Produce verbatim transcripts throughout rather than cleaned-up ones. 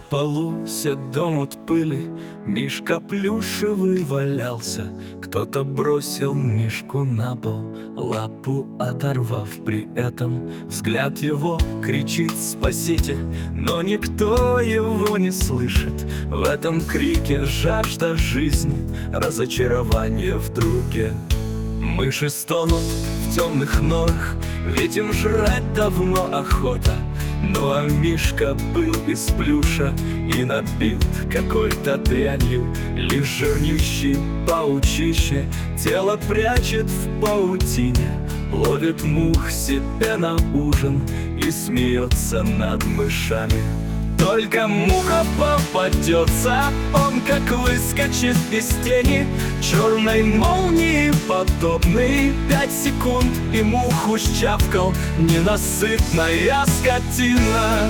полу седом от пыли Мишка плюшевый валялся. Кто-то бросил Мишку на пол, лапу оторвав при этом. Взгляд его кричит «Спасите!», но никто его не слышит. В этом крике жажда жизни, разочарование в друге. Мыши стонут в темных норах, ведь им жрать давно охота. Ну а Мишка был из плюша и набит какой-то дрянью. Лишь жирнющий паучище тело прячет в паутине. Ловит мух себе на ужин и смеется над мышами. Только муха попадется, он как выскочит из тени, черной молнии подобный. Пять секунд и муху щавкал ненасытная скотина.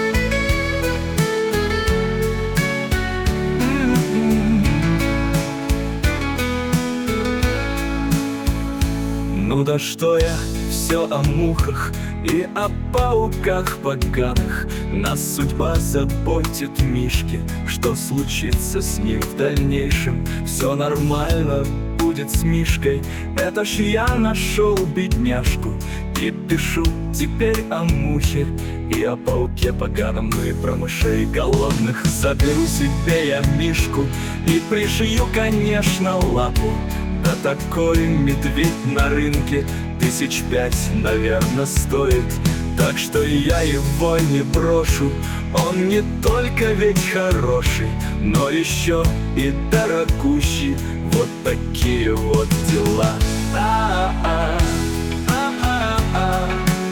Ну да что я все о мухах и о пауках поганых. Нас судьба заботит Мишки, что случится с ним в дальнейшем. Все нормально будет с Мишкой, это ж я нашел бедняжку. И пишу теперь о мухе и о пауке поганом, ну и про мышей голодных. Заберу себе я Мишку и пришью, конечно, лапу. Да такой медведь на рынке тысяч пять, наверное, стоит. Так что я его не брошу, он не только ведь хороший, но еще и дорогущий. Вот такие вот дела. А-а-а, а-а-а.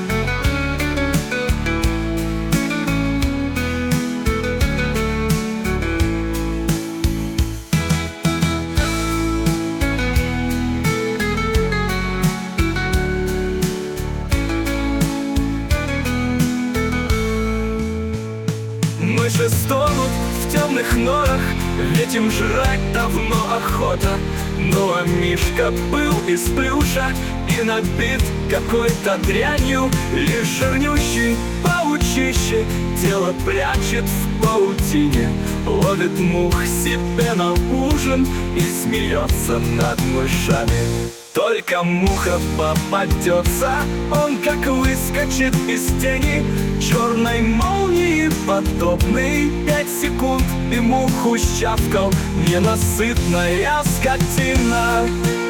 Мыши стонут в темных норах, ведь им жрать давно охота. Ну а Мишка был из плюша и набит какой-то дрянью. Лишь жирнющий паучище тело прячет в паутине. Ловит мух себе на ужин и смеется над мышами. Только муха попадется, он как выскочит из тени, черной молнии подобный. Пять секунд и муху щавкал ненасытная скотина.